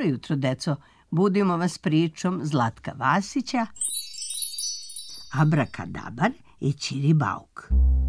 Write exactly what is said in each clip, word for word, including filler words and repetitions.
Dobro jutro, deco. Budimo vas pričom Zlatka Vasića, Abrakadabar i Ćiri Bauk.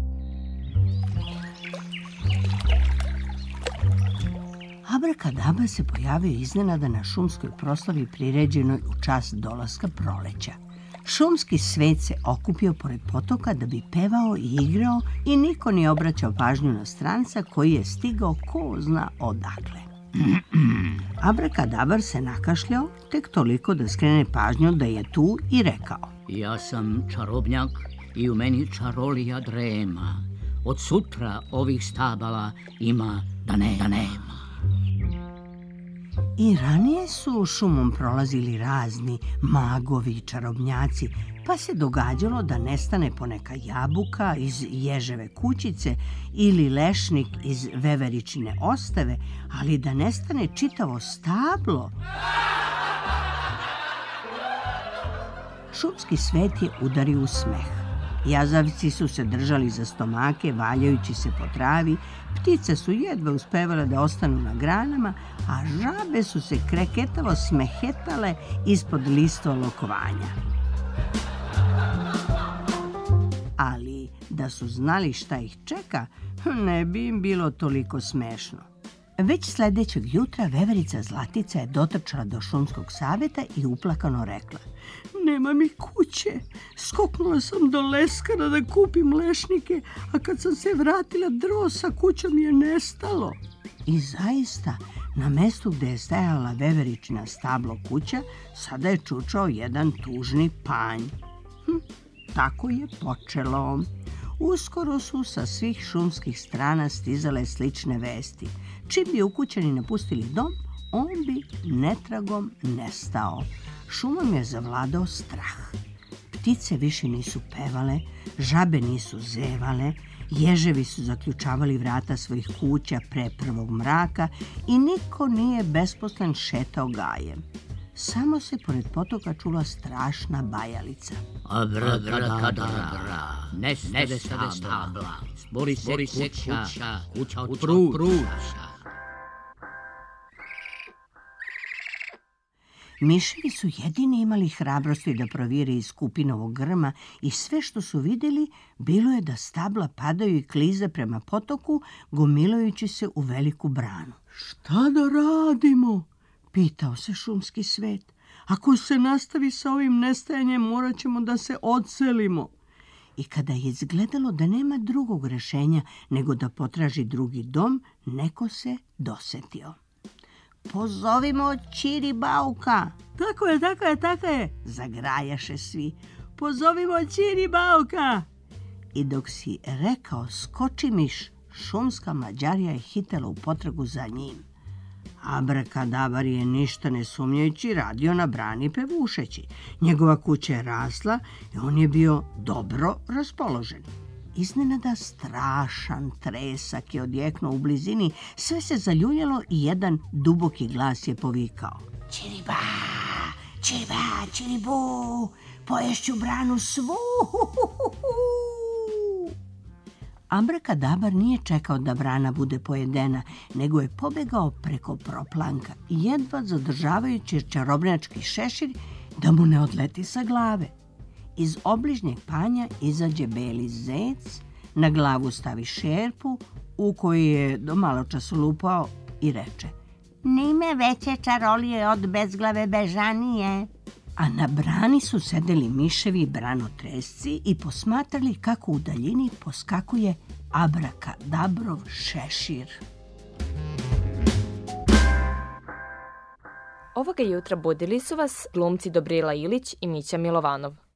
Abrakadabar se pojavio iznenada na šumskoj proslavi priređenoj u čast dolaska proleća. Šumski svet se okupio pored potoka da bi pevao i igrao i niko nije obraćao pažnju na stranca koji je stigao ko zna odakle. Abrakadabar se nakašljao tek toliko da skrene pažnju da je tu i rekao: Ja sam čarobnjak i u meni čarolija drema. Od sutra ovih stabala ima da ne, da nema. I ranije su šumom prolazili razni magovi i čarobnjaci, pa se događalo da nestane poneka jabuka iz ježeve kućice ili lešnik iz veveričine ostave, ali da nestane čitavo stablo. Šumski svet je udario u smeh. Jazavci su se držali za stomake, valjajući se po travi, ptice su jedva uspevale da ostanu na granama, a žabe su se kreketavo smehetale ispod listova lokovanja. Ali da su znali šta ih čeka, ne bi im bilo toliko smešno. Već sledećeg jutra veverica Zlatica je dotrčala do šumskog saveta i uplakano rekla: Nema mi kuće, skoknula sam do leskara da kupim lešnike, a kad sam se vratila drvo sa kućom je nestalo. I zaista, na mestu gde je stajala veveričina stablo kuća, sada je čučao jedan tužni panj. Hm, tako je počelo. Uskoro su sa svih šumskih strana stizale slične vesti. Čim bi ukućani napustili dom, on bi netragom nestao. Šumom je zavladao strah. Ptice više nisu pevale, žabe nisu zevale, ježevi su zaključavali vrata svojih kuća pre prvog mraka i niko nije besposlen šetao gajem. Samo se pored potoka čula strašna bajalica. Abrakadabra, nestade stabla, spori se kuća, kuća od pruća. Miševi su jedini imali hrabrosti da provire iz kupinovog grma i sve što su videli bilo je da stabla padaju i klize prema potoku, gomilajući se u veliku branu. Šta da radimo? Pitao se šumski svet. Ako se nastavi sa ovim nestajanjem, morat ćemo da se odselimo. I kada je izgledalo da nema drugog rešenja nego da potraži drugi dom, neko se dosetio. Pozovimo Ćiri Bauka. Tako je, tako je, tako je, zagrajaše svi. Pozovimo Ćiri Bauka. I dok si rekao skoči miš, šumska mlađarija je hitela u potragu za njim. Abrakadabar je ništa ne sumnjajući radio na brani pevušeći. Njegova kuća je rasla i on je bio dobro raspoložen. Iznenada strašan tresak je odjeknuo u blizini, sve se zaljuljalo i jedan duboki glas je povikao: Ćiriba, Ćiriba, Ćiribu, poješću branu svu. Abrakadabar nije čekao da brana bude pojedena, nego je pobegao preko proplanka, jedva zadržavajući čarobnjački šešir da mu ne odleti sa glave. Iz obližnjeg panja izađe beli zec, na glavu stavi šerpu u koju je do malo času lupao i reče: Nime veće čarolije od bezglave bežanije. A na brani su sedeli miševi i branotresci i posmatrali kako u daljini poskakuje Abrakadabrov šešir. Ovoga jutra budili su vas glumci Dobrila Ilić i Mića Milovanov.